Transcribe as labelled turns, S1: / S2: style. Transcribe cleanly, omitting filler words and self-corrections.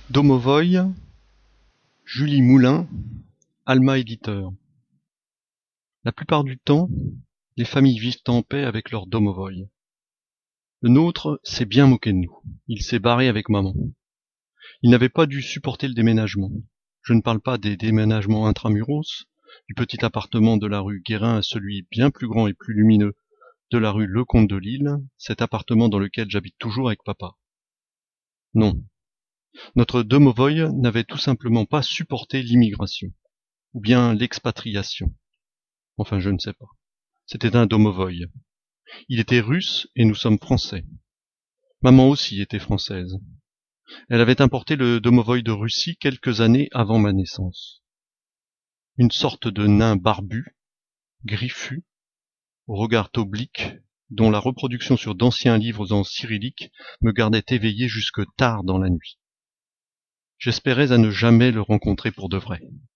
S1: Domovoy, Julie Moulin, Alma Éditeur. La plupart du temps, les familles vivent en paix avec leur Domovoy. Le nôtre s'est bien moqué de nous. Il s'est barré avec maman. Il n'avait pas dû supporter le déménagement. Je ne parle pas des déménagements intramuros, du petit appartement de la rue Guérin à celui bien plus grand et plus lumineux de la rue Lecomte de Lille, cet appartement dans lequel j'habite toujours avec papa. Non. Notre Domovoy n'avait tout simplement pas supporté l'immigration. Ou bien l'expatriation. Enfin, je ne sais pas. C'était un Domovoy. Il était russe et nous sommes français. Maman aussi était française. Elle avait importé le Domovoy de Russie quelques années avant ma naissance. Une sorte de nain barbu, griffu, au regard oblique, dont la reproduction sur d'anciens livres en cyrillique me gardait éveillé jusque tard dans la nuit. J'espérais à ne jamais le rencontrer pour de vrai.